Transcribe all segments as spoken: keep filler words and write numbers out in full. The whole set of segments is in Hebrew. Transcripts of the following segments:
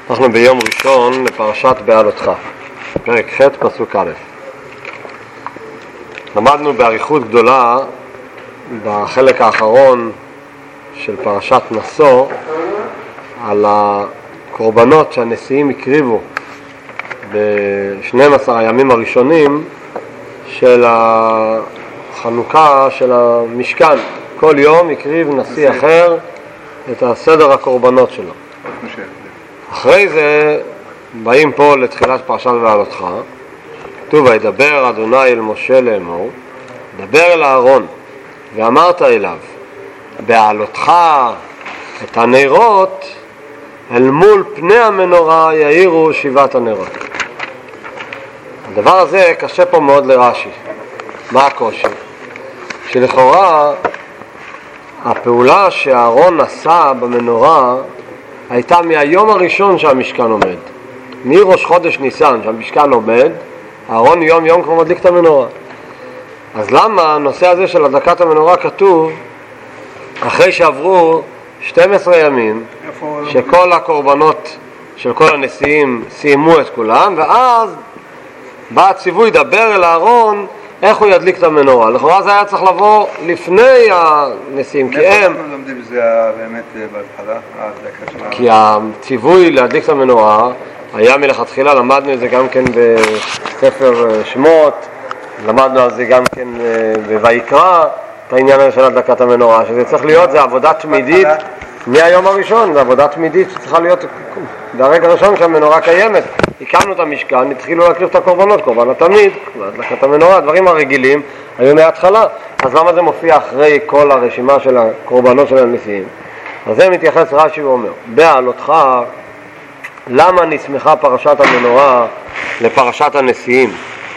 אנחנו ביום ראשון לפרשת בעלותך, פרק ח' פסוק א'. למדנו באריכות גדולה בחלק האחרון של פרשת נשוא על הקורבנות שהנשיאים הקריבו ב-שנים עשר הימים הראשונים של החנוכה של המשכן. כל יום הקריב נשיא אחר את הסדר הקורבנות שלו. אחרי זה באים פה לתחילת פרשת בעלותך, כתוב וידבר אדוני אל משה לאמור, דבר אל אהרון ואמרת אליו, בעלותך את הנרות אל מול פני המנורה יאירו שבעת הנרות. הדבר הזה קשה פה מאוד לרש"י. מה הקושי? שלכאורה הפעולה שאהרון עשה במנורה הייתה מהיום הראשון שהמשכן עומד, מראש חודש ניסן שהמשכן עומד, אהרון יום יום כבר מדליק את המנורה. אז למה הנושא הזה של הדלקת המנורה כתוב אחרי שעברו שנים עשר ימים שכל הקורבנות של כל הנשיאים סיימו את כולם, ואז בא הציווי דבר אל אהרון איך הוא ידליק את המנורה? לכאורה זה היה צריך לבוא לפני הנשיאים, כי הם... אנחנו לומדים זה באמת בהתחלה, ההדלקה שלנו. כי הציווי להדליק את המנורה היה מלכתחילה, למדנו את זה גם כן בספר שמות, למדנו על זה גם כן בויקרא, את העניין הזה של הדלקת המנורה, שזה צריך להיות, זה עבודה תמידית מהיום הראשון, זה עבודה תמידית שצריכה להיות ברגע הראשון כשהמנורה קיימת. הקמנו את המשכן, התחילו להקריב את הקורבנות, קורבן התמיד, הדלקת המנורה, הדברים הרגילים היו מההתחלה. אז למה זה מופיע אחרי כל הרשימה של הקורבנות של הנשיאים? אז זה מתייחס רש"י ואומר, בעלותך, למה נסמכה פרשת המנורה לפרשת הנשיאים?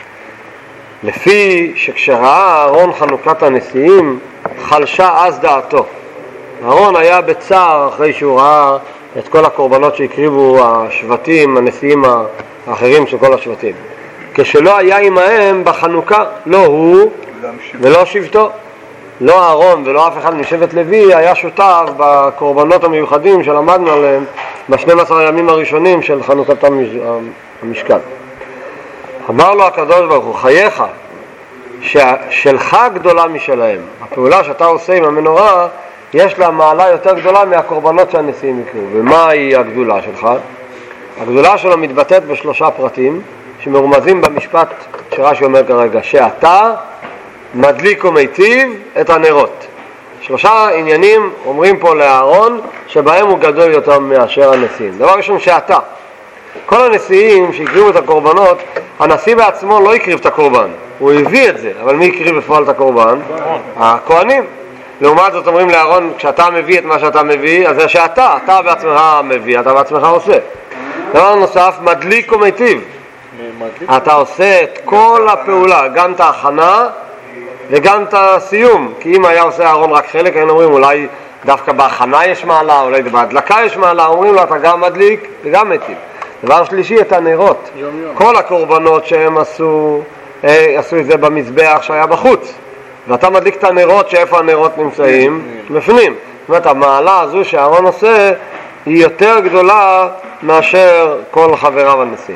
לפי שכשראה אהרון חנוכת הנשיאים, חלשה אז דעתו. אהרון היה בצער אחרי שהוא ראה את כל הקורבנות שהקריבו השבטים, הנשיאים האחרים של כל השבטים. כשלא היה עמהם בחנוכה, לא הוא ולא שבטו. לא אהרון ולא אף אחד משבט לוי היה שותף בקורבנות המיוחדים שלמדנו עליהם ב-שנים עשר הימים הראשונים של חנוכת המשכן. אמר לו הקדוש ברוך הוא, חייך, שלך גדולה משלהם. הפעולה שאתה עושה עם המנורה יש לה מעלה יותר גדולה מהקורבנות שהנשיאים יקריבו. ומהי הגדולה שלך? הגדולה שלו מתבטאת בשלושה פרטים שמרומזים במשפט שרש"י אומר כרגע, שאתה מדליק ומיטיב את הנרות. שלושה עניינים אומרים פה לאהרון שבהם הוא גדול יותר מאשר הנשיאים. דבר ראשון, שאתה. כל הנשיאים שהקריבו את הקורבנות, הנשיא בעצמו לא הקריב את הקורבן, הוא הביא את זה, אבל מי הקריב בפועל את הקורבן? הכהנים. לעומת זאת אומרים לאהרון, כשאתה מביא את מה שאתה מביא, אז זה שאתה, אתה בעצמך מביא, אתה בעצמך עושה. דבר נוסף, מדליק ומיטיב. אתה עושה את כל הפעולה, גם את ההכנה וגם את הסיום. כי אם היה עושה אהרון רק חלק, היינו אומרים, אולי דווקא בהכנה יש מעלה, אולי בהדלקה יש מעלה, אומרים לו, אתה גם מדליק וגם מיטיב. דבר שלישי, את הנרות. כל הקורבנות שהם עשו, עשו את זה במזבח שהיה בחוץ. ואתה מדליק את הנרות, שאיפה הנרות נמצאים? בפנים. זאת אומרת, המעלה הזו שאהרון עושה היא יותר גדולה מאשר כל חבריו הנשיאים.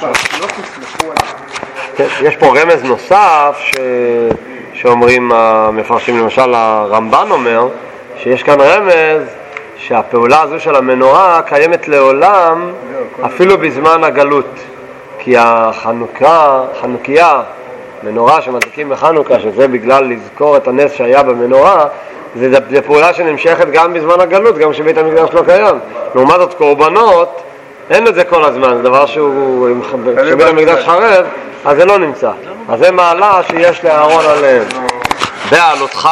יש פה רמז נוסף ש... שאומרים המפרשים, למשל הרמב"ן אומר שיש כאן רמז שהפעולה הזו של המנורה קיימת לעולם אפילו בזמן הגלות, כי החנוכה, חנוכיה, מנורה שמדליקים בחנוכה, שזה בגלל לזכור את הנס שהיה במנורה, זה, זה פעולה שנמשכת גם בזמן הגלות, גם כשבית המקדש לא קיים. לעומת זאת קורבנות, אין את זה כל הזמן, זה דבר שהוא, כשבית המקדש חרב, אז זה לא נמצא. אז זה מעלה שיש לאהרון עליהם. בעלותך,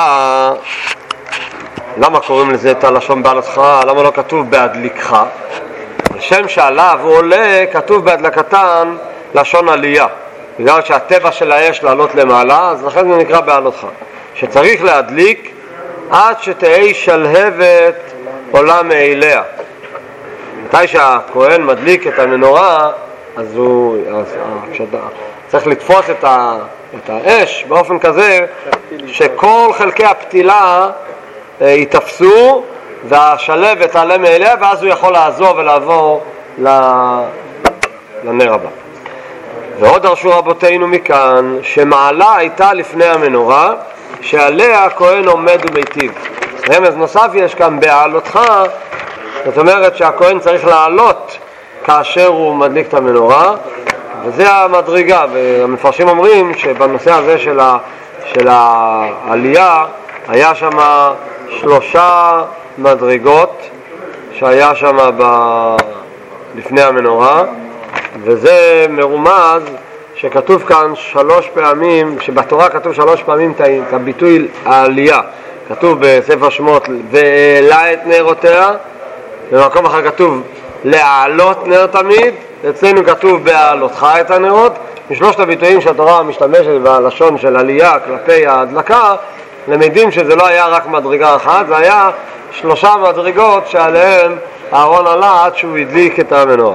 למה קוראים לזה את הלשון בעלותך? למה לא כתוב בהדליקך? השם שעליו הוא עולה, כתוב בהדלקתן לשון עלייה. בגלל שהטבע של האש לעלות למעלה, אז לכן זה נקרא בעלותך. שצריך להדליק עד שתהי שלהבת עולה מאליה. מתי שהכהן מדליק את המנורה, אז הוא אז, כשדה, צריך לתפוס את, ה, את האש באופן כזה שכל חלקי הפתילה אה, יתפסו והשלבת תעלה מאליה, ואז הוא יכול לעזוב ולעבור לנר הבא. ועוד דרשו רבותינו מכאן שמעלה הייתה לפני המנורה שעליה הכהן עומד ומיטיב. רמז נוסף יש כאן בעלותך, זאת אומרת שהכהן צריך לעלות כאשר הוא מדליק את המנורה, וזה המדרגה. והמפרשים אומרים שבנושא הזה של, ה, של העלייה היה שם שלושה מדרגות שהיה שם ב... לפני המנורה, וזה מרומז שכתוב כאן שלוש פעמים, שבתורה כתוב שלוש פעמים את הביטוי העלייה. כתוב בספר שמות והעלה את נרותיה, במקום אחר כתוב להעלות נר תמיד, אצלנו כתוב בהעלותך את הנרות. משלושת הביטויים שהתורה משתמשת בלשון של עלייה כלפי ההדלקה, למדים שזה לא היה רק מדרגה אחת, זה היה שלושה מדרגות שעליהן אהרון עלה עד שהוא הדליק את המנורה.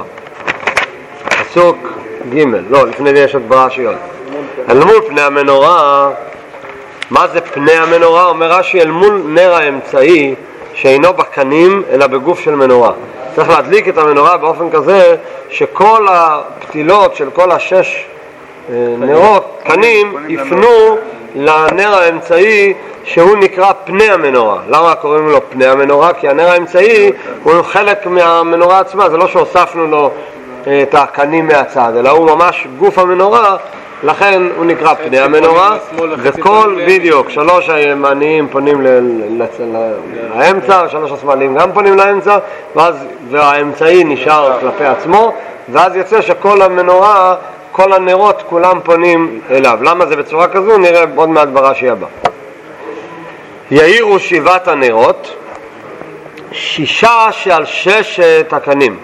פסוק ג' לא, לפני זה יש עוד ברש"י עוד. אל מול פני המנורה, מה זה פני המנורה? אומר רש"י, אל מול נר האמצעי שאינו בקנים אלא בגוף של מנורה. צריך להדליק את המנורה באופן כזה שכל הפתילות של כל השש נרות, קנים, יפנו לנר האמצעי שהוא נקרא פני המנורה. למה קוראים לו פני המנורה? כי הנר האמצעי הוא חלק מהמנורה עצמה, זה לא שהוספנו לו את הקנים מהצד, אלא הוא ממש גוף המנורה, לכן הוא נקרא פני המנורה. וכל בדיוק, שלוש הימניים פונים לאמצע, שלוש השמאליים גם פונים לאמצע, ואז והאמצעי נשאר כלפי עצמו, ואז יוצא שכל המנורה, כל הנרות כולם פונים אליו. למה זה בצורה כזו? נראה עוד מעט ברש"י הבא. יאירו שבעת הנרות, שישה שעל ששת הקנים,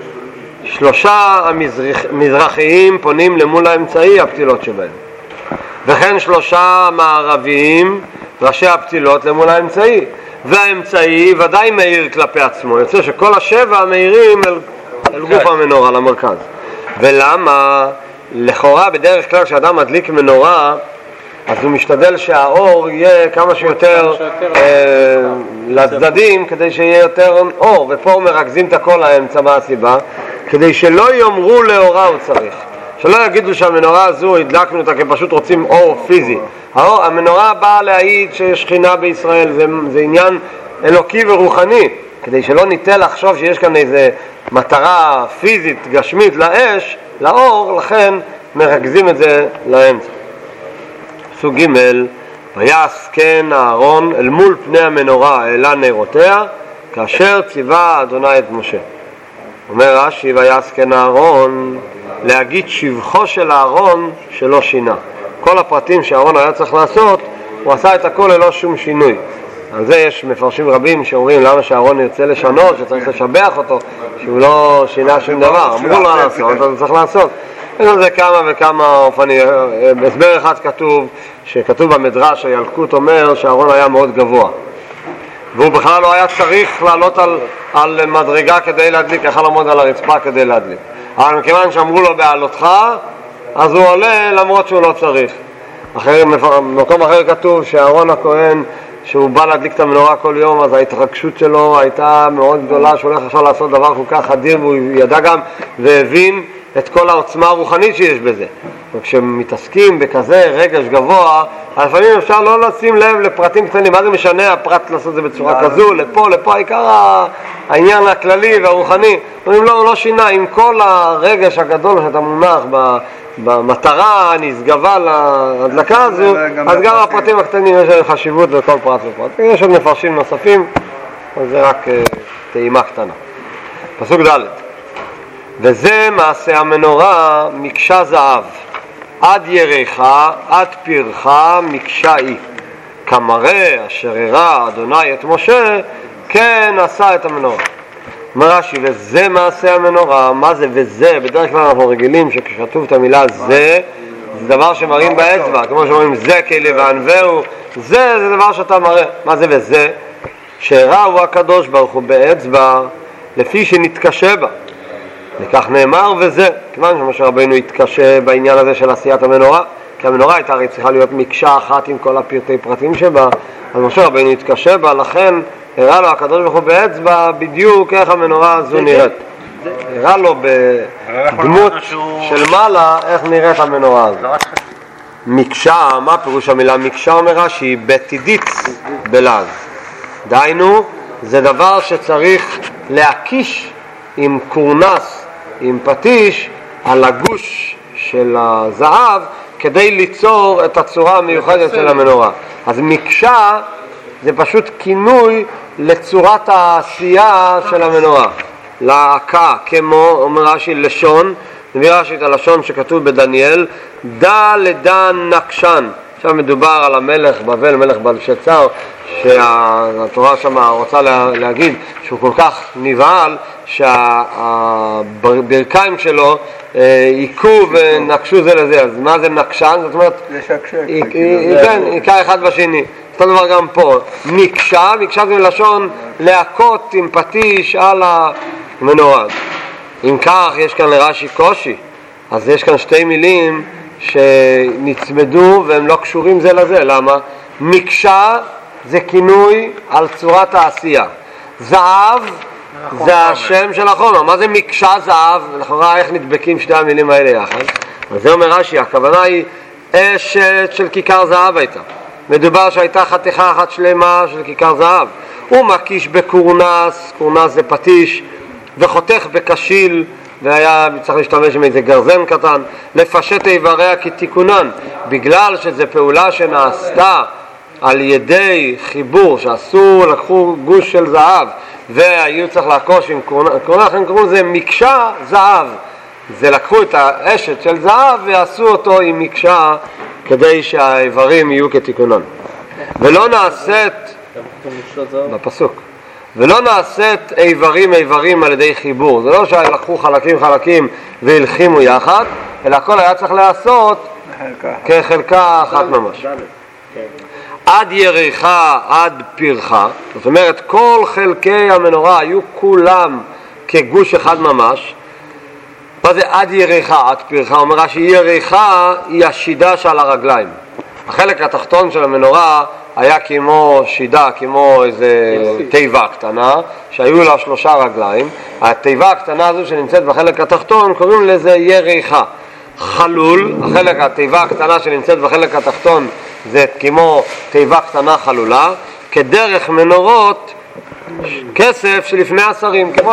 שלושה המזרחיים פונים למול האמצעי, הפתילות שבהם, וכן שלושה מערביים, ראשי הפתילות למול האמצעי, והאמצעי ודאי מאיר כלפי עצמו. יוצא שכל השבע מאירים אל, אל גוף המנורה, למרכז. ולמה? לכאורה בדרך כלל כשאדם מדליק מנורה, אז הוא משתדל שהאור יהיה כמה שיותר אה, לצדדים, כדי שיהיה יותר אור, ופה מרכזים את הכל האמצע. מה הסיבה? כדי שלא יאמרו לאורה הוא צריך, שלא יגידו שהמנורה הזו הדלקנו אותה כי פשוט רוצים אור פיזי. האור, המנורה באה להעיד שיש שכינה בישראל, זה, זה עניין אלוקי ורוחני, כדי שלא ניתן לחשוב שיש כאן איזה מטרה פיזית גשמית לאש, לאור, לכן מרכזים את זה לאמצע. פסוק ג' ויעש כן אהרון אל מול פני המנורה העלה נרותיה כאשר ציווה אדוני את משה. אומר רש"י, ויעש כן אהרון, להגיד שבחו של אהרון שלא שינה. כל הפרטים שאהרון היה צריך לעשות, הוא עשה את הכל ללא שום שינוי. על זה יש מפרשים רבים שאומרים למה שאהרון ירצה לשנות, שצריך לשבח אותו, שהוא לא שינה שום דבר. אמרו לו לעשות, אז הוא צריך לעשות. יש על זה כמה וכמה אופנים. בהסבר אחד כתוב, שכתוב במדרש, הילקוט אומר שאהרון היה מאוד גבוה, והוא בכלל לא היה צריך לעלות על, על מדרגה כדי להדליק, יכל לעמוד על הרצפה כדי להדליק. אבל מכיוון שאמרו לו בעלותך, אז הוא עולה למרות שהוא לא צריך. אחרי, במקום אחר כתוב שאהרון הכהן, שהוא בא להדליק את המנורה כל יום, אז ההתרגשות שלו הייתה מאוד גדולה, שהוא הולך עכשיו לעשות דבר כל כך אדיר, והוא ידע גם והבין את כל העוצמה הרוחנית שיש בזה. וכשמתעסקים בכזה רגש גבוה, לפעמים אפשר לא לשים לב לפרטים קטנים. מה זה משנה הפרט לעשות זה בצורה כזו, לפה, לפה, העיקר העניין הכללי והרוחני. אומרים לא, הוא לא שינה, עם כל הרגש הגדול שאתה מונח במטרה הנשגבה להדלקה הזו, אז גם הפרטים הקטנים יש חשיבות לכל פרט ופרט. יש עוד מפרשים נוספים, אז זה רק טעימה קטנה. פסוק ד' וזה מעשה המנורה מקשה זהב, עד ירך, עד פרך מקשה היא, כמראה אשר הראה אדוני את משה, כן עשה את המנורה. אומר רש"י, וזה מעשה המנורה. מה זה וזה? בדרך כלל אנחנו רגילים שכשכתוב את המילה זה, זה דבר שמראים באצבע, כמו שאומרים זה כלי וענווהו, זה זה דבר שאתה מראה. מה זה וזה? שהראה הוא הקדוש ברוך הוא באצבע לפי שנתקשה בה, וכך נאמר וזה, כיוון שמשה רבינו התקשה בעניין הזה של עשיית המנורה, כי המנורה הייתה הרי צריכה להיות מקשה אחת עם כל הפרטי פרטים שבה, אז משה רבינו התקשה בה, לכן הראה לו הקדוש ברוך הוא באצבע בדיוק איך המנורה הזו נראית. הראה לו בדמות של מעלה איך נראית המנורה הזאת. מקשה, מה פירוש המילה מקשה? אומרה שהיא בתידיץ בלעז. דהיינו, זה דבר שצריך להקיש עם קורנס, עם פטיש, על הגוש של הזהב, כדי ליצור את הצורה המיוחדת של המנורה. אז מקשה זה פשוט כינוי לצורת העשייה של המנורה. להקה, כמו, אומר רש"י, לשון, מביא רש"י את הלשון שכתוב בדניאל, דא לדן נקשן. עכשיו מדובר על המלך בבל, מלך בלשצר, שהתורה שם רוצה להגיד שהוא כל כך נבהל שהברכיים שלו עיקו ונקשו זה לזה. אז מה זה נקשן? זאת אומרת, כן, עיקה אחד בשני. אותו דבר גם פה. מקשה, מקשה זה לשון להכות עם פטיש על המנורה. אם כך, יש כאן לרש"י קושי. אז יש כאן שתי מילים שנצמדו והם לא קשורים זה לזה. למה? מקשה זה כינוי על צורת העשייה. זהב זה השם של החומר. מה זה מקשה זהב? אנחנו רואים איך נדבקים שתי המילים האלה יחד. אז זה אומר רש"י, הכוונה היא אשת של כיכר זהב הייתה. מדובר שהייתה חתיכה אחת שלמה של כיכר זהב. הוא מקיש בקורנס, קורנס זה פטיש, וחותך בקשיל, והיה צריך להשתמש עם איזה גרזן קטן, לפשט איבריה כתיקונן, בגלל שזה פעולה שנעשתה על ידי חיבור, שעשו, לקחו גוש של זהב, והיו צריך להקוש עם קורנס, קורנס הם קראו לזה מקשה זהב. זה לקחו את האשת של זהב ועשו אותו עם מקשה, כדי שהאיברים יהיו כתיקונן. ולא נעשית, בפסוק, ולא נעשית איברים איברים על ידי חיבור. זה לא שלקחו חלקים חלקים והלחימו יחד, אלא הכל היה צריך לעשות כחלקה אחת ממש. עד יריחה, עד פרחה, זאת אומרת כל חלקי המנורה היו כולם כגוש אחד ממש. מה זה עד יריחה, עד פרחה? אומרה שהיא יריחה היא השידה של הרגליים. החלק התחתון של המנורה היה כמו שידה, כמו איזה תיבה קטנה שהיו לה שלושה רגליים. התיבה הקטנה הזו שנמצאת בחלק התחתון קוראים לזה יריחה. חלול, החלק התיבה הקטנה שנמצאת בחלק התחתון זה כמו תיבה קטנה חלולה, כדרך מנורות כסף שלפני השרים, כמו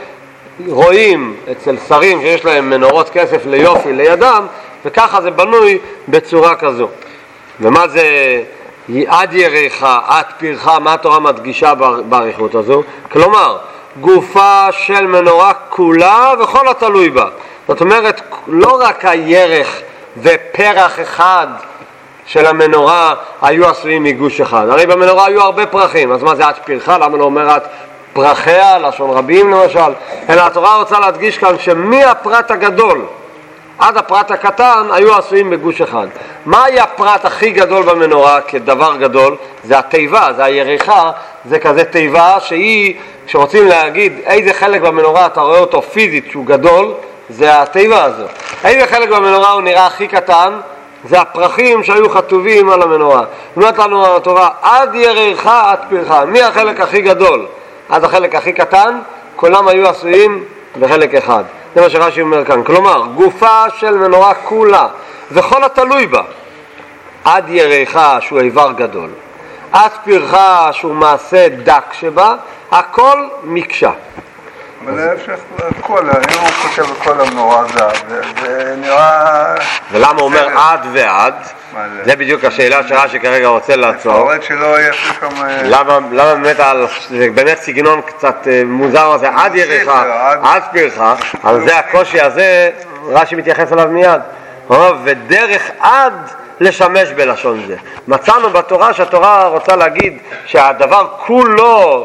שרואים אצל שרים שיש להם מנורות כסף ליופי לידם, וככה זה בנוי בצורה כזו. ומה זה עד יריחה, עד פרחה? מה התורה מדגישה בעריכות הזו? כלומר, גופה של מנורה כולה וכל התלוי בה. זאת אומרת, לא רק הירך ופרח אחד של המנורה היו עשויים מגוש אחד. הרי במנורה היו הרבה פרחים, אז מה זה עד פרחה? למה לא אומר עד פרחיה, לשון רבים למשל? אלא התורה רוצה להדגיש כאן שמהפרט הגדול עד הפרט הקטן היו עשויים בגוש אחד. מהי הפרט הכי גדול במנורה כדבר גדול? זה התיבה, זה היריחה, זה כזה תיבה שהיא, כשרוצים להגיד איזה חלק במנורה אתה רואה אותו פיזית שהוא גדול, זה התיבה הזו. איזה חלק במנורה הוא נראה הכי קטן? זה הפרחים שהיו חטובים על המנורה. אומרת לנו התורה, עד יריחה עד פרחה. מי החלק הכי גדול עד החלק הכי קטן? כולם היו עשויים בחלק אחד. זה מה שרש"י אומר כאן. כלומר, גופה של מנורה כולה וכל התלוי בה, עד יריחה שהוא איבר גדול, עד פרחה שהוא מעשה דק שבה, הכל מקשה. אבל להפך, הכל, אם הוא כותב הכל המנורה זהב, זה נראה... ולמה הוא אומר עד ועד? זה בדיוק השאלה שרש"י כרגע רוצה לעצור. לפחות שלא יהיה פתאום... למה באמת, זה באמת סגנון קצת מוזר הזה, עד יריחה, עד פרחה, על זה הקושי הזה רש"י מתייחס אליו מיד. ודרך עד לשמש בלשון זה. מצאנו בתורה שהתורה רוצה להגיד שהדבר כולו,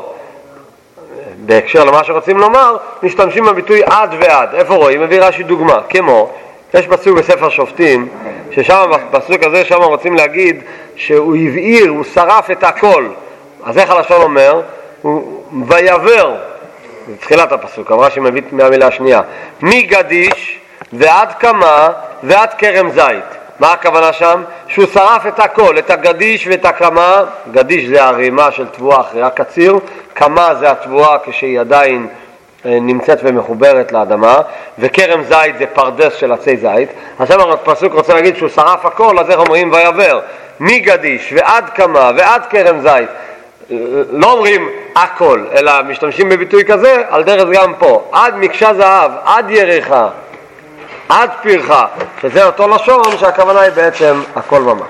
בהקשר למה שרוצים לומר, משתמשים בביטוי עד ועד. איפה רואים? מביא רש"י דוגמה, כמו, יש פסוק בספר שופטים, ששם בפסוק הזה שם רוצים להגיד שהוא הבעיר, הוא שרף את הכל. אז איך הלשון אומר? הוא ויבר, זה תחילת הפסוק, אבל רש"י מביא מהמילה השנייה, מגדיש ועד קמה ועד כרם זית. מה הכוונה שם? שהוא שרף את הכל, את הגדיש ואת הקמה. גדיש זה הרימה של תבואה אחרי הקציר, קמה זה התבואה כשהיא עדיין נמצאת ומחוברת לאדמה, וכרם זית זה פרדס של עצי זית. עכשיו הפסוק רוצה להגיד שהוא שרף הכל, אז איך אומרים ויעבר? מגדיש ועד קמה ועד כרם זית. לא אומרים הכל, אלא משתמשים בביטוי כזה, על דרך גם פה. עד מקשה זהב, עד ירחה, עד פרחה, שזה אותו לשון שהכוונה היא בעצם הכל ממש.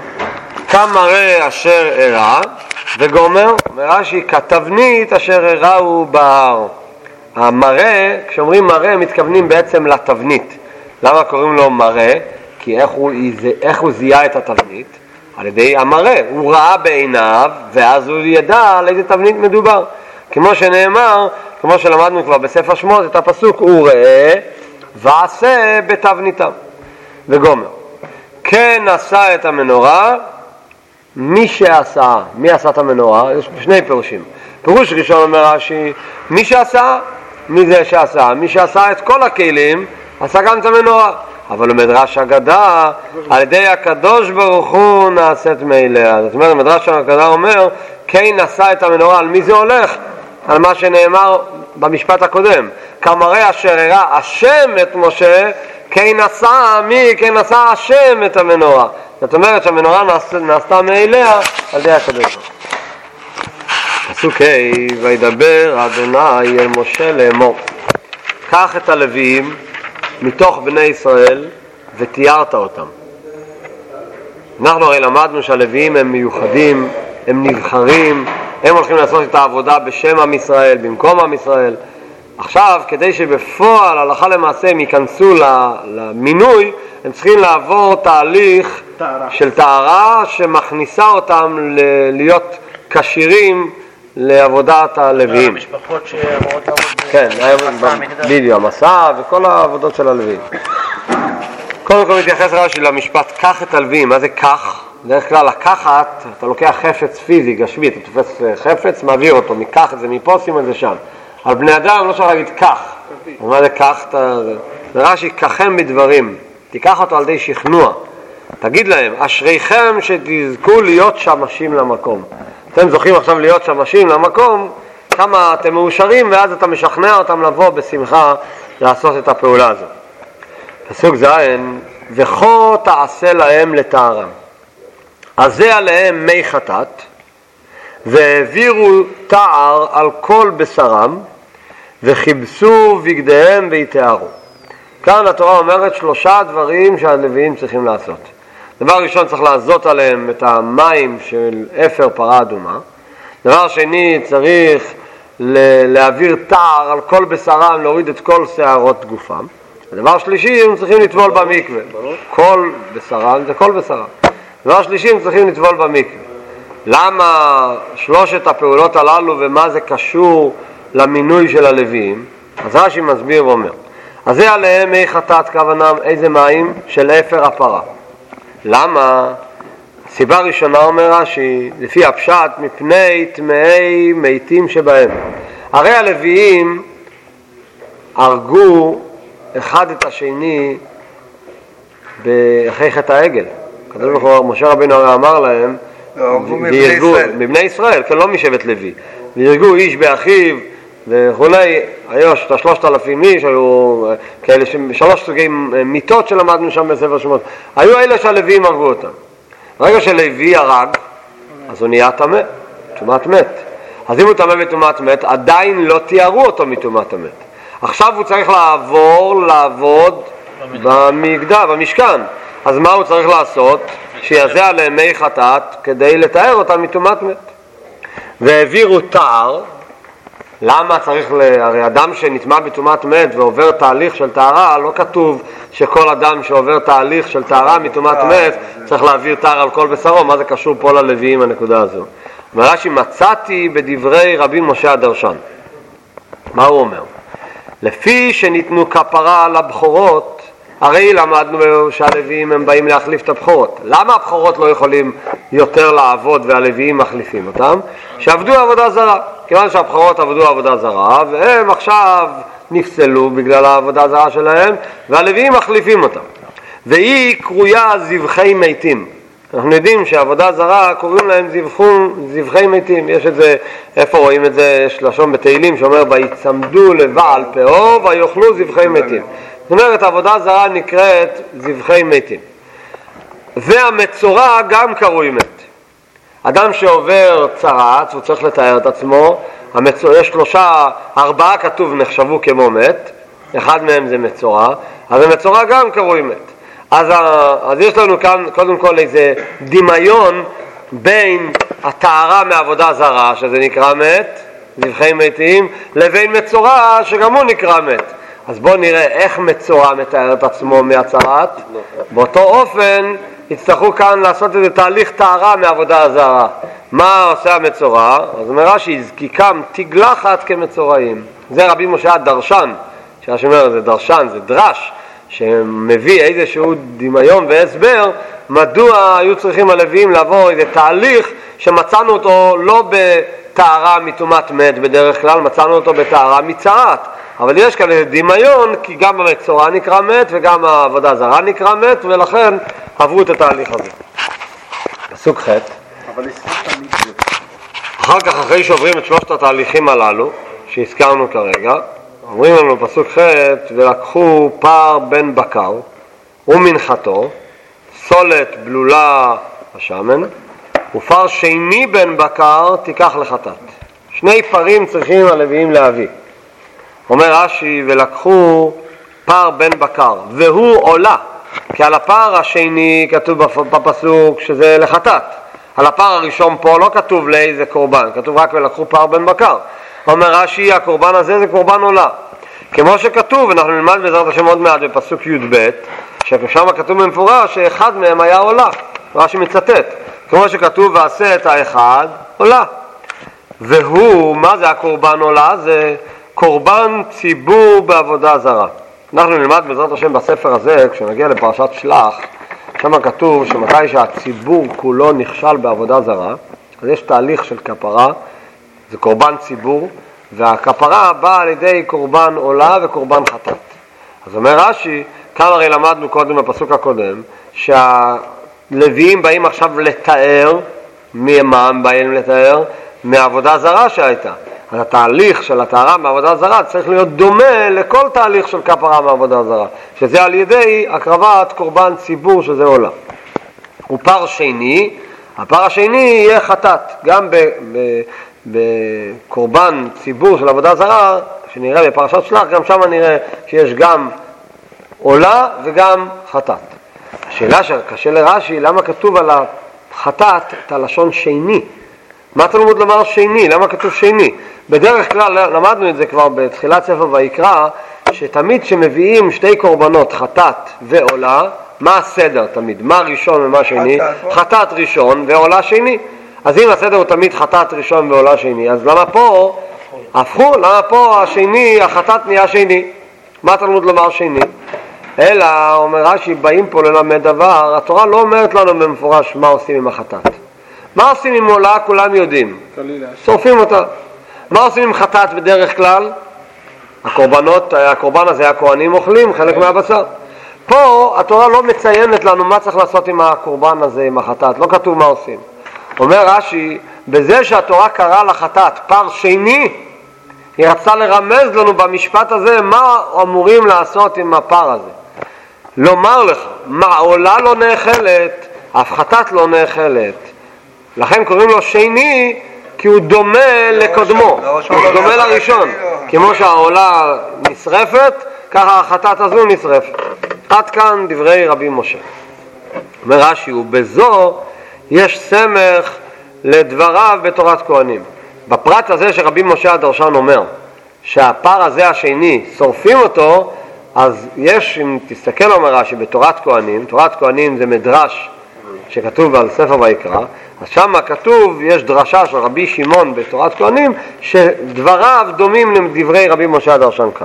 כמראה אשר הראה, וגומר, מרש"י, כתבנית אשר הראה הוא בהר. המראה, כשאומרים מראה, מתכוונים בעצם לתבנית. למה קוראים לו מראה? כי איך הוא, איך הוא זיהה את התבנית? על ידי המראה. הוא ראה בעיניו, ואז הוא ידע על איזה תבנית מדובר. כמו שנאמר, כמו שלמדנו כבר בספר שמות, את הפסוק, הוא ראה ועשה בתבניתם. וגומר. כן עשה את המנורה, מי שעשה. מי עשה את המנורה? יש שני פירושים. פירוש ראשון אומר רש"י, מי שעשה, מי זה שעשה? מי שעשה את כל הכלים, עשה גם את המנורה. אבל במדרש אגדה, על ידי הקדוש ברוך הוא נעשית מאליה. זאת אומרת, המדרש אגדה אומר, כן עשה את המנורה. על מי זה הולך? על מה שנאמר במשפט הקודם. כמראה אשר הראה השם את משה, כן עשה, מי? כן עשה השם את המנורה. זאת אומרת שהמנורה נעשתה, נעשתה מאליה על ידי הקדוש ברוך הוא. פסוק ה' וידבר אדוני אל משה לאמור, קח את הלוויים מתוך בני ישראל ותיארת אותם. אנחנו הרי למדנו שהלוויים הם מיוחדים, הם נבחרים, הם הולכים לעשות את העבודה בשם עם ישראל, במקום עם ישראל. עכשיו, כדי שבפועל, הלכה למעשה, הם ייכנסו למינוי, הם צריכים לעבור תהליך תארה. של תארה שמכניסה אותם להיות קשירים לעבודת הלוויים. המשפחות שאמורות לעבוד כן, בדיוק, המסע וכל העבודות של הלוויים. קודם כל מתייחס רש"י למשפט, קח את הלוויים. מה זה קח? דרך כלל לקחת, אתה לוקח חפץ פיזי, גשמי, אתה תופס חפץ, מעביר אותו, מקח את זה, מפה שים את זה שם. על בני אדם לא צריך להגיד קח. מה זה קח? רש"י, קחם בדברים. תיקח אותו על ידי שכנוע. תגיד להם, אשריכם שתזכו להיות שמשים למקום. אתם זוכים עכשיו להיות שמשים למקום, כמה אתם מאושרים, ואז אתה משכנע אותם לבוא בשמחה לעשות את הפעולה הזאת. פסוק זין, וכה תעשה להם לטהרם. אז זה עליהם מי חטאת, והעבירו טהר על כל בשרם, וכיבסו בגדיהם ויתארו. כאן התורה אומרת שלושה דברים שהלוויים צריכים לעשות. דבר ראשון, צריך לעזות עליהם את המים של אפר פרה אדומה. דבר שני, צריך להעביר טהר על כל בשרם, להוריד את כל שערות גופם. דבר שלישי, הם צריכים לטבול במקווה. כל בשרם זה כל בשרם. דבר שלישי, הם צריכים לטבול במקווה. למה שלושת הפעולות הללו ומה זה קשור למינוי של הלוויים? אז רש"י מסביר ואומר, אז זה עליהם מי חטאת, כוונם איזה מים? של אפר הפרה. למה? סיבה ראשונה אומר רש"י, לפי הפשט, מפני טמאי מתים שבהם. הרי הלוויים הרגו אחד את השני אחרי חטא העגל. משה רבינו הרי אמר להם, וירגו מבני ישראל, כן, לא משבט לוי, וירגו איש באחיו וכולי. היו שלושת אלפים איש, היו כאלה שלוש סוגי מיתות שלמדנו שם בספר שמות, היו אלה שהלוויים הרגו אותם. ברגע שלוי הרג, אז הוא נהיה טמא, טומאת מת. אז אם הוא טמא בטומאת מת, עדיין לא תיארו אותו מטומאת המת. עכשיו הוא צריך לעבור לעבוד במקדש, במשכן. אז מה הוא צריך לעשות? שיעשה עליהם מי חטאת כדי לתאר אותם מטומאת מת. והעבירו טהר. למה צריך, ל... הרי אדם שנטמע בטומאת מת ועובר תהליך של טהרה, לא כתוב שכל אדם שעובר תהליך של טהרה מטומאת מת צריך להעביר טהר על כל בשרו. מה זה קשור פה ללוויים הנקודה הזו? רש"י, מצאתי בדברי רבי משה הדרשן. מה הוא אומר? לפי שניתנו כפרה על הבכורות, הרי למדנו שהלוויים הם באים להחליף את הבכורות. למה הבכורות לא יכולים יותר לעבוד והלוויים מחליפים אותם? שעבדו עבודה זרה. כיוון שהבכורות עבדו עבודה זרה, והם עכשיו נפסלו בגלל העבודה הזרה שלהם, והלוויים מחליפים אותם. והיא קרויה זבחי מתים. אנחנו יודעים שעבודה זרה קוראים להם זבחים, זבחי מתים. יש את זה, איפה רואים את זה? יש לשון בתהילים שאומר ויצמדו לבעל פאו ויאכלו זבחי מתים. זאת אומרת, עבודה זרה נקראת זבחי מתים. והמצורע גם קרוי מת. אדם שעובר צרעת, הוא צריך לתאר את עצמו, המצורע, יש שלושה, ארבעה כתוב נחשבו כמו מת, אחד מהם זה מצורע, אז המצורע גם קרוי מת. אז, אז יש לנו כאן קודם כל איזה דמיון בין הטהרה מעבודה זרה, שזה נקרא מת, זבחי מתים, לבין מצורע שגם הוא נקרא מת. אז בואו נראה איך מצורע מתאר את עצמו מהצרעת. באותו אופן יצטרכו כאן לעשות איזה תהליך טהרה מעבודה זרה. מה עושה המצורע? אז אומר רש"י, זקיקם תגלחת כמצורעים. זה רבי משה הדרשן, שאומר זה דרשן, זה דרש, שמביא איזשהו דמיון והסבר מדוע היו צריכים הלוויים לעבור איזה תהליך שמצאנו אותו לא בטהרה מטומאת מת בדרך כלל, מצאנו אותו בטהרה מצרעת. אבל יש כאן איזה דמיון, כי גם המצורע נקרא מת וגם העבודה זרה נקרא מת, ולכן עברו את התהליך הזה. פסוק ח'. אבל הסכת תמיד. אחר כך, אחרי שעוברים את שלושת התהליכים הללו שהזכרנו כרגע, אומרים לנו פסוק ח' ולקחו פר בן בקר ומנחתו, סולת בלולה השמן, ופר שני בן בקר תיקח לחטאת. שני פרים צריכים הלוויים להביא. אומר רש"י, ולקחו פר בן בקר, והוא עולה, כי על הפר השני כתוב בפסוק שזה לחטאת. על הפר הראשון פה לא כתוב לאיזה קורבן, כתוב רק ולקחו פר בן בקר. אומר רש"י, הקורבן הזה זה קורבן עולה. כמו שכתוב, אנחנו נלמד בעזרת השם עוד מעט בפסוק י' ב', ששם כתוב במפורש שאחד מהם היה עולה. רש"י מצטט, כמו שכתוב ועשה את האחד עולה. והוא, מה זה הקורבן עולה? זה קורבן ציבור בעבודה זרה. אנחנו נלמד בעזרת השם בספר הזה, כשנגיע לפרשת שלח, שם כתוב שמתי שהציבור כולו נכשל בעבודה זרה, אז יש תהליך של כפרה, זה קורבן ציבור, והכפרה באה על ידי קורבן עולה וקורבן חטאת. אז אומר רש"י, כאן הרי למדנו קודם בפסוק הקודם, שהלוויים באים עכשיו לתאר, ממה הם באים לתאר? מעבודה זרה שהייתה. אז התהליך של הטהרה מעבודה זרה צריך להיות דומה לכל תהליך של כפרה מעבודה זרה, שזה על ידי הקרבת קורבן ציבור שזה עולה. ופר שני, הפר השני יהיה חטאת, גם בקורבן ציבור של עבודה זרה, שנראה בפרשת שלח, גם שם נראה שיש גם עולה וגם חטאת. השאלה שקשה לרש"י, למה כתוב על החטאת את הלשון שני? מה תלמוד לומר שני? למה כתוב שני? בדרך כלל למדנו את זה כבר בתחילת ספר ויקרא, שתמיד שמביאים שתי קורבנות, חטאת ועולה, מה הסדר תמיד? מה ראשון ומה שני? חטאת ראשון ועולה שני. אז אם הסדר הוא תמיד חטאת ראשון ועולה שני, אז למה פה הפכו? למה פה השני, החטאת נהיה שני? מה תלמוד לומר שני? אלא, אומר רש"י, באים פה ללמד דבר, התורה לא אומרת לנו במפורש מה עושים עם החטאת. מה עושים עם עולה? כולם יודעים. שורפים אותה. מה עושים עם חטאת בדרך כלל? הקורבנות, הקורבן הזה הכהנים אוכלים חלק מהבשר. פה התורה לא מציינת לנו מה צריך לעשות עם הקורבן הזה, עם החטאת. לא כתוב מה עושים. אומר רש"י, בזה שהתורה קראה לחטאת פר שני, היא רצתה לרמז לנו במשפט הזה מה אמורים לעשות עם הפר הזה. לומר לך, מה עולה לא נאכלת, אף חטאת לא נאכלת. לכן קוראים לו שני, כי הוא דומה לקודמו, הוא דומה לראשון. כמו שהעולה נשרפת, ככה החטאת הזו נשרפת. עד כאן דברי רבי משה. אומר רש"י, ובזו יש סמך לדבריו בתורת כהנים. בפרט הזה שרבי משה הדרשן אומר, שהפר הזה השני, שורפים אותו, אז יש, אם תסתכל אומר רש"י, בתורת כהנים, תורת כהנים זה מדרש שכתוב על ספר ויקרא, אז שם כתוב, יש דרשה של רבי שמעון בתורת כהנים, שדבריו דומים לדברי רבי משה הדרשן כאן.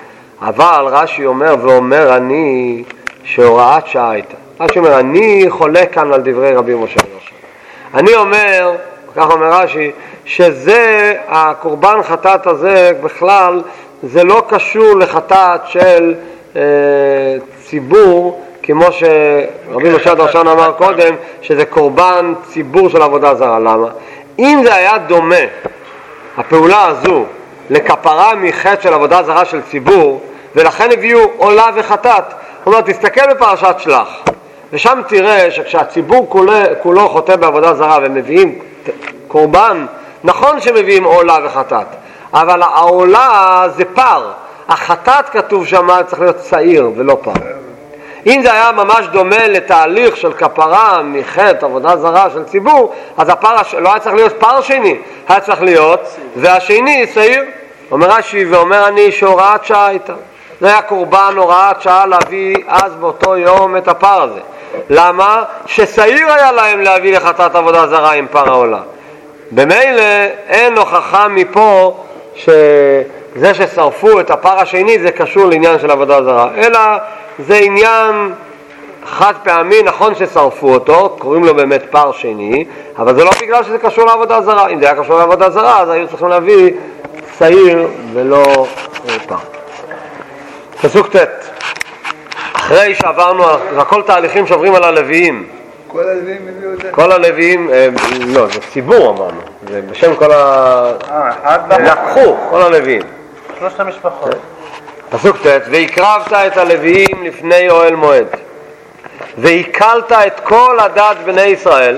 אבל רש"י אומר ואומר אני שהוראת שעה הייתה. רש"י אומר, אני חולק כאן על דברי רבי משה הדרשן. אני אומר, כך אומר רש"י, שזה, הקורבן חטאת הזה בכלל, זה לא קשור לחטאת של אה, ציבור כמו שרבי משה דרשן אמר קודם, שזה קורבן ציבור של עבודה זרה. למה? אם זה היה דומה, הפעולה הזו, לכפרה מחטא של עבודה זרה של ציבור, ולכן הביאו עולה וחטאת. זאת אומרת, תסתכל בפרשת שלח, ושם תראה שכשהציבור כולו, כולו חוטא בעבודה זרה ומביאים קורבן, נכון שמביאים עולה וחטאת, אבל העולה זה פר. החטאת כתוב שם צריך להיות צעיר ולא פר. אם זה היה ממש דומה לתהליך של כפרה מחטא עבודה זרה של ציבור, אז הפר לא היה צריך להיות פר שני, היה צריך להיות והשני צעיר. אומר רש"י, ואומר אני שהוראת שעה הייתה, זה היה קורבן הוראת שעה להביא אז באותו יום את הפר הזה. למה? שצעיר היה להם להביא לחטאת עבודה זרה עם פר העולה. במילא אין הוכחה מפה שזה ששרפו את הפר השני זה קשור לעניין של עבודה זרה, אלא זה עניין חד פעמי. נכון ששרפו אותו, קוראים לו באמת פר שני, אבל זה לא בגלל שזה קשור לעבודה זרה. אם זה היה קשור לעבודה זרה, אז היו צריכים להביא צעיר ולא פר. פסוק ט', אחרי שעברנו, הכל תהליכים שעוברים על הלוויים. כל הלוויים הביאו את זה? כל הלוויים, לא, זה ציבור אמרנו, זה בשם כל ה... אה, אחד לקחו, כל הלוויים. שלושת המשפחות. פסוק ט', והקרבת את הלוויים לפני אוהל מועד, והקלת את כל הדת בני ישראל,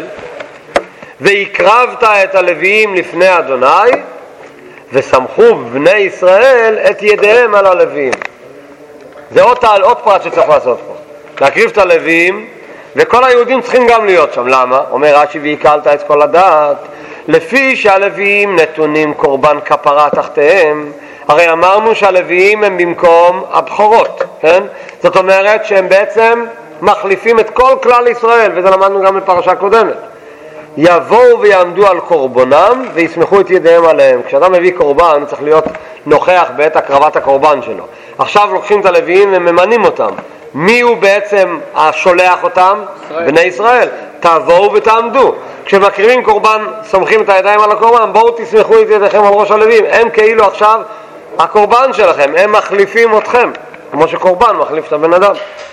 והקרבת את הלוויים לפני אדוני, וסמכו בני ישראל את ידיהם על הלוויים. זה עוד, עוד פרט שצריך לעשות פה, להקריב את הלוויים, וכל היהודים צריכים גם להיות שם. למה? אומר רש"י, והקלת את כל הדת, לפי שהלוויים נתונים קורבן כפרה תחתיהם. הרי אמרנו שהלוויים הם במקום הבכורות, כן? זאת אומרת שהם בעצם מחליפים את כל כלל ישראל, וזה למדנו גם בפרשה קודמת. יבואו ויעמדו על קורבנם ויסמכו את ידיהם עליהם. כשאתה מביא קורבן צריך להיות נוכח בעת הקרבת הקורבן שלו. עכשיו לוקחים את הלוויים וממנים אותם. מי הוא בעצם השולח אותם? ישראל. בני ישראל. תבואו ותעמדו. כשמקריבים קורבן, סומכים את הידיים על הקורבן, בואו תסמכו את ידיכם על ראש הלוויים. הם כאילו עכשיו הקורבן שלכם, הם מחליפים אתכם, כמו שקורבן מחליף את הבן אדם.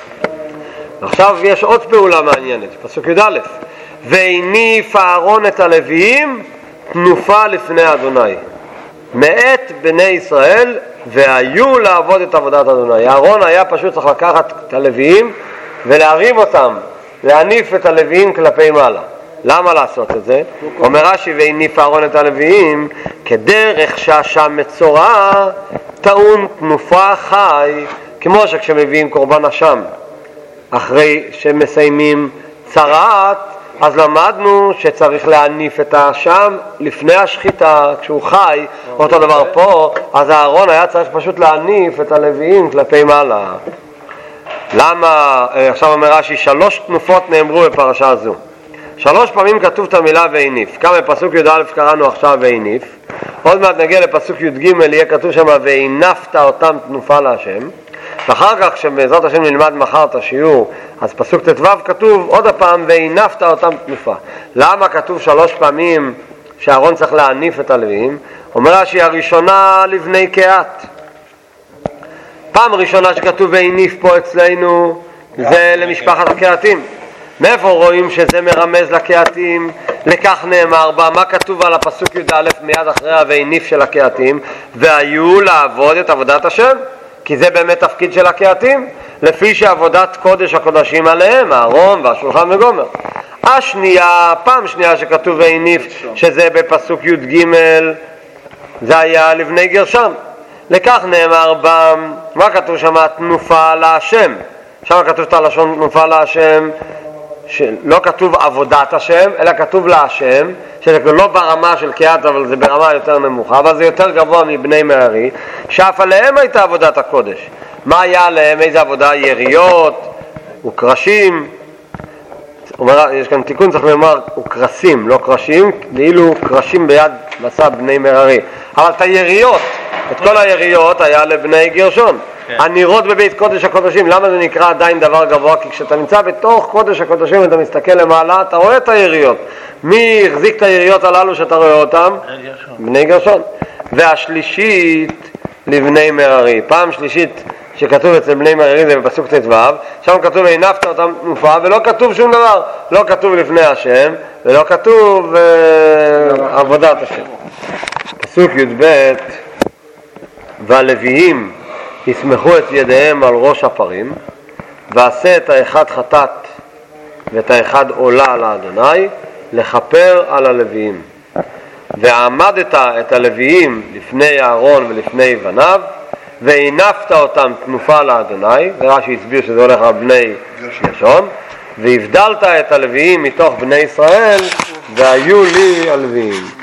עכשיו יש עוד פעולה מעניינת, פסוק י' א', והניף אהרון את הלוויים תנופה לפני אדוני מאת בני ישראל, והיו לעבוד את עבודת אדוני. אהרון היה פשוט צריך לקחת את הלוויים ולהרים אותם, להניף את הלוויים כלפי מעלה. למה לעשות את זה? אומר רש"י, והניף אהרון את הלוויים כדרך שהשם מצורע טעון תנופה חי, כמו שכשמביאים קורבן אשם אחרי שמסיימים צרעת, אז למדנו שצריך להניף את האשם לפני השחיטה כשהוא חי. אותו דבר פה, אז אהרון היה צריך פשוט להניף את הלוויים כלפי מעלה. למה? עכשיו אומר רש"י, שלוש תנופות נאמרו בפרשה הזו. שלוש פעמים כתוב את המילה והניף. כמה בפסוק י' א' קראנו עכשיו והניף, עוד מעט נגיע לפסוק י' ג' יהיה כתוב שם והנפת אותם תנופה להשם, ואחר כך כשבעזרת השם נלמד מחר את השיעור, אז פסוק ט"ו כתוב עוד הפעם והנפת אותם תנופה. למה כתוב שלוש פעמים שאהרון צריך להניף את הלוויים? אומר שהיא הראשונה לבני קהת. פעם ראשונה שכתוב והניף פה אצלנו זה למשפחת הקהתים. מאיפה רואים שזה מרמז לקהתים? לכך נאמר בה, מה כתוב על הפסוק י' א' מיד אחרי והניף של הקהתים? והיו לעבוד את עבודת השם, כי זה באמת תפקיד של הקהתים, לפי שעבודת קודש הקודשים עליהם, אהרון והשולחן וגומר. השנייה, פעם שנייה שכתוב והניף, שזה בפסוק י' ג', זה היה לבני גרשם. לכך נאמר בה, מה כתוב שם? תנופה להשם. שם כתוב את הלשון תנופה להשם, שלא כתוב עבודת השם, אלא כתוב להשם, שזה לא ברמה של קהת, אבל זה ברמה יותר נמוכה, אבל זה יותר גבוה מבני מררי, שאף עליהם הייתה עבודת הקודש. מה היה עליהם? איזה עבודה? יריות וקרשים. אומר, יש כאן תיקון, צריך לומר וקרסים, לא קרשים, ואילו קרשים ביד מסע בני מררי. אבל את היריות, את כל היריות היה לבני גרשון. הנירות בבית קודש הקודשים. למה זה נקרא עדיין דבר גבוה? כי כשאתה נמצא בתוך קודש הקודשים ואתה מסתכל למעלה, אתה רואה את היריות. מי החזיק את היריות הללו שאתה רואה אותם? בני גרשון. והשלישית לבני מררי. פעם שלישית שכתוב אצל בני מררי, זה בפסוק ט"ו, שם כתוב הנפת אותם תנופה, ולא כתוב שום דבר, לא כתוב לפני השם, ולא כתוב אה, עבודת השם. פסוק י"ב, והלוויים יסמכו את ידיהם על ראש הפרים, ועשה את האחד חטאת ואת האחד עולה לאדוני, לכפר על הלוויים. ועמדת את הלוויים לפני אהרון ולפני בניו, והנפת אותם תנופה לאדוני, ורש"י הסביר שזה הולך על בני גרשון, והבדלת את הלוויים מתוך בני ישראל, והיו לי הלוויים.